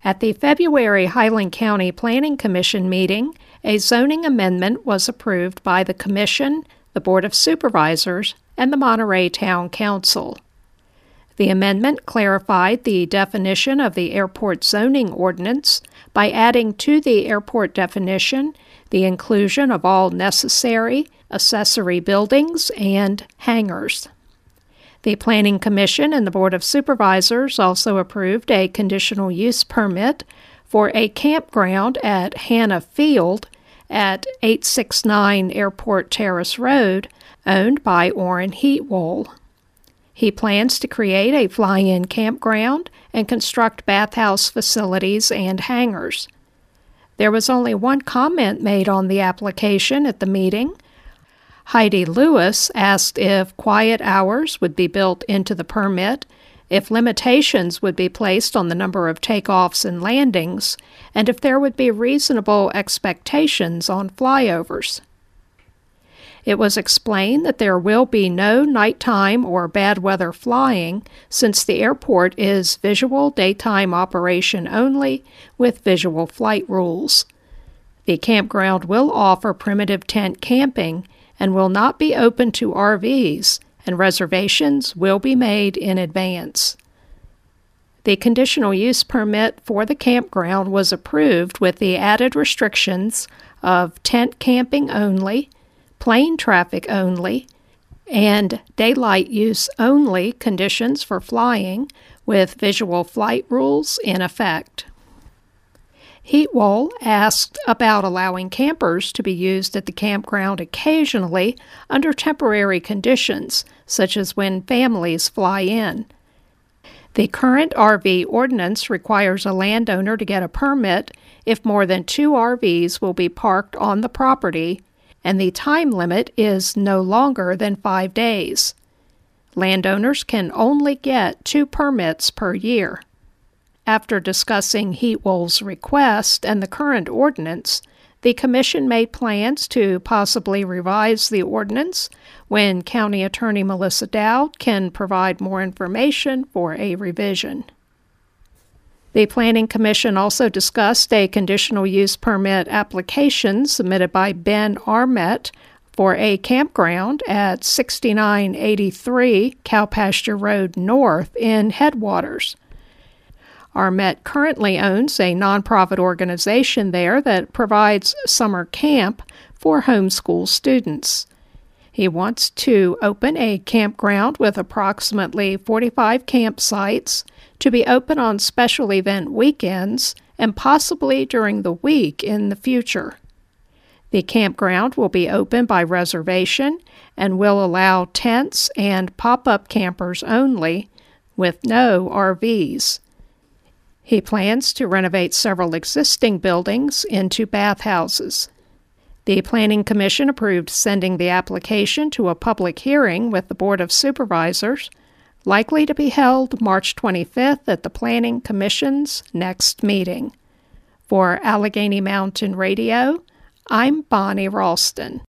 At the February Highland County Planning Commission meeting, a zoning amendment was approved by the Commission, the Board of Supervisors, and the Monterey Town Council. The amendment clarified the definition of the airport zoning ordinance by adding to the airport definition the inclusion of all necessary accessory buildings and hangars. The Planning Commission and the Board of Supervisors also approved a conditional use permit for a campground at Hannah Field at 869 Airport Terrace Road, owned by Orrin Heatwool. He plans to create a fly-in campground and construct bathhouse facilities and hangars. There was only one comment made on the application at the meeting. Heidi Lewis asked if quiet hours would be built into the permit, if limitations would be placed on the number of takeoffs and landings, and if there would be reasonable expectations on flyovers. It was explained that there will be no nighttime or bad weather flying since the airport is visual daytime operation only with visual flight rules. The campground will offer primitive tent camping and will not be open to RVs, and reservations will be made in advance. The conditional use permit for the campground was approved with the added restrictions of tent camping only, plane traffic only, and daylight use only conditions for flying with visual flight rules in effect. Heatwool asked about allowing campers to be used at the campground occasionally under temporary conditions, such as when families fly in. The current RV ordinance requires a landowner to get a permit if more than 2 RVs will be parked on the property, and the time limit is no longer than 5 days. Landowners can only get 2 permits per year. After discussing Heatwool's request and the current ordinance, the Commission made plans to possibly revise the ordinance when County Attorney Melissa Dowd can provide more information for a revision. The Planning Commission also discussed a conditional use permit application submitted by Ben Armet for a campground at 6983 Cowpasture Road North in Headwaters. Armet currently owns a nonprofit organization there that provides summer camp for homeschool students. He wants to open a campground with approximately 45 campsites to be open on special event weekends and possibly during the week in the future. The campground will be open by reservation and will allow tents and pop-up campers only, with no RVs. He plans to renovate several existing buildings into bathhouses. The Planning Commission approved sending the application to a public hearing with the Board of Supervisors, likely to be held March 25th at the Planning Commission's next meeting. For Allegheny Mountain Radio, I'm Bonnie Ralston.